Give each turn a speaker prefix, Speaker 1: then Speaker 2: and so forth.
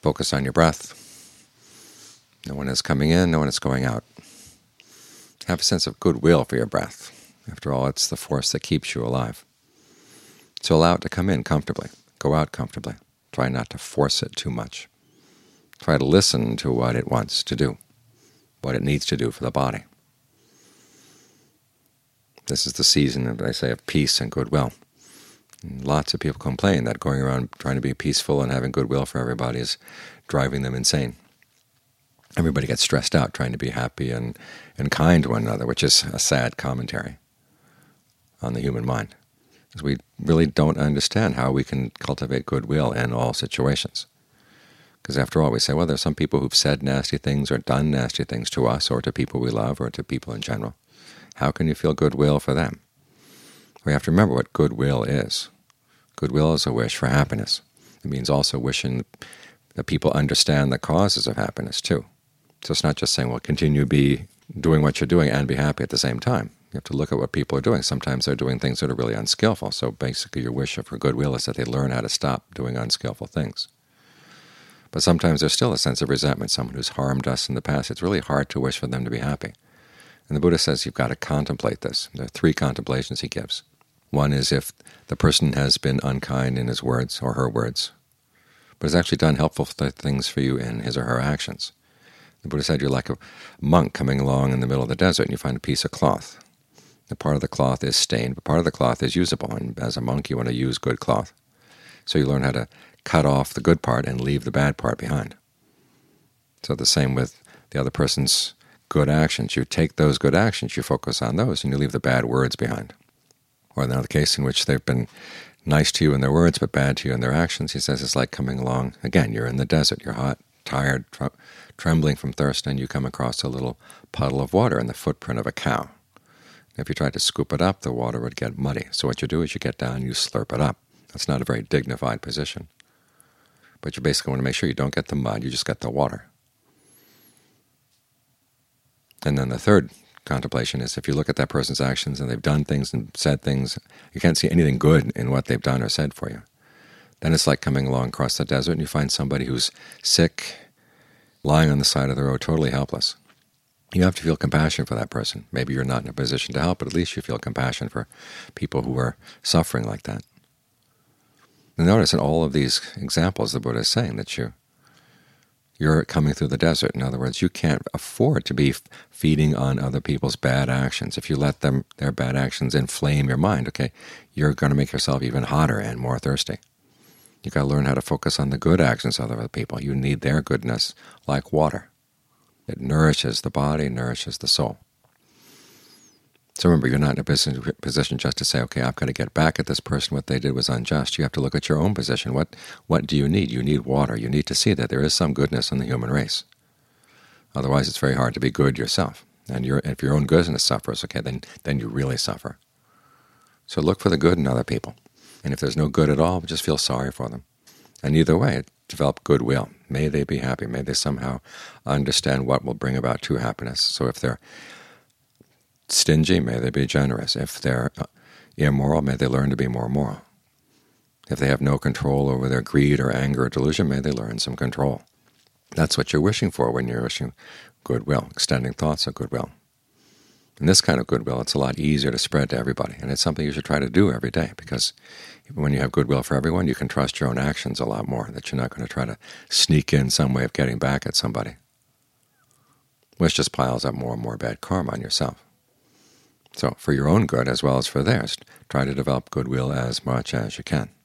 Speaker 1: Focus on your breath. No one is coming in, no one is going out. Have a sense of goodwill for your breath. After all, it's the force that keeps you alive. So allow it to come in comfortably, go out comfortably. Try not to force it too much. Try to listen to what it wants to do, what it needs to do for the body. This is the season, as I say, of peace and goodwill. And lots of people complain that going around trying to be peaceful and having goodwill for everybody is driving them insane. Everybody gets stressed out trying to be happy and kind to one another, which is a sad commentary on the human mind, because we really don't understand how we can cultivate goodwill in all situations. Because after all, we say, well, there's some people who've said nasty things or done nasty things to us or to people we love or to people in general. How can you feel goodwill for them? We have to remember what goodwill is. Goodwill is a wish for happiness. It means also wishing that people understand the causes of happiness, too. So it's not just saying, well, continue be doing what you're doing and be happy at the same time. You have to look at what people are doing. Sometimes they're doing things that are really unskillful. So basically your wish for goodwill is that they learn how to stop doing unskillful things. But sometimes there's still a sense of resentment, someone who's harmed us in the past. It's really hard to wish for them to be happy. And the Buddha says you've got to contemplate this. There are 3 contemplations he gives. One is if the person has been unkind in his words or her words, but has actually done helpful things for you in his or her actions. The Buddha said you're like a monk coming along in the middle of the desert and you find a piece of cloth. The part of the cloth is stained, but part of the cloth is usable, and as a monk you want to use good cloth. So you learn how to cut off the good part and leave the bad part behind. So the same with the other person's good actions. You take those good actions, you focus on those, and you leave the bad words behind. Or another case in which they've been nice to you in their words but bad to you in their actions, he says it's like coming along, again, you're in the desert, you're hot, tired, trembling from thirst, and you come across a little puddle of water in the footprint of a cow. If you tried to scoop it up, the water would get muddy. So what you do is you get down and you slurp it up. That's not a very dignified position. But you basically want to make sure you don't get the mud, you just get the water. And then the third contemplation is if you look at that person's actions and they've done things and said things, you can't see anything good in what they've done or said for you. Then it's like coming along across the desert and you find somebody who's sick, lying on the side of the road, totally helpless. You have to feel compassion for that person. Maybe you're not in a position to help, but at least you feel compassion for people who are suffering like that. And notice in all of these examples the Buddha is saying that you're coming through the desert. In other words, you can't afford to be feeding on other people's bad actions. If you let their bad actions inflame your mind, okay, you're going to make yourself even hotter and more thirsty. You've got to learn how to focus on the good actions of other people. You need their goodness like water. It nourishes the body, nourishes the soul. So remember, you're not in a position just to say, okay, I've got to get back at this person. What they did was unjust. You have to look at your own position. What do you need? You need water. You need to see that there is some goodness in the human race. Otherwise, it's very hard to be good yourself. And if your own goodness suffers, okay, then you really suffer. So look for the good in other people. And if there's no good at all, just feel sorry for them. And either way, develop goodwill. May they be happy. May they somehow understand what will bring about true happiness. So if they're stingy, may they be generous. If they're immoral, may they learn to be more moral. If they have no control over their greed or anger or delusion, may they learn some control. That's what you're wishing for when you're wishing goodwill, extending thoughts of goodwill. And this kind of goodwill, it's a lot easier to spread to everybody, and it's something you should try to do every day, because when you have goodwill for everyone, you can trust your own actions a lot more, that you're not going to try to sneak in some way of getting back at somebody, which just piles up more and more bad karma on yourself. So for your own good as well as for theirs, try to develop goodwill as much as you can.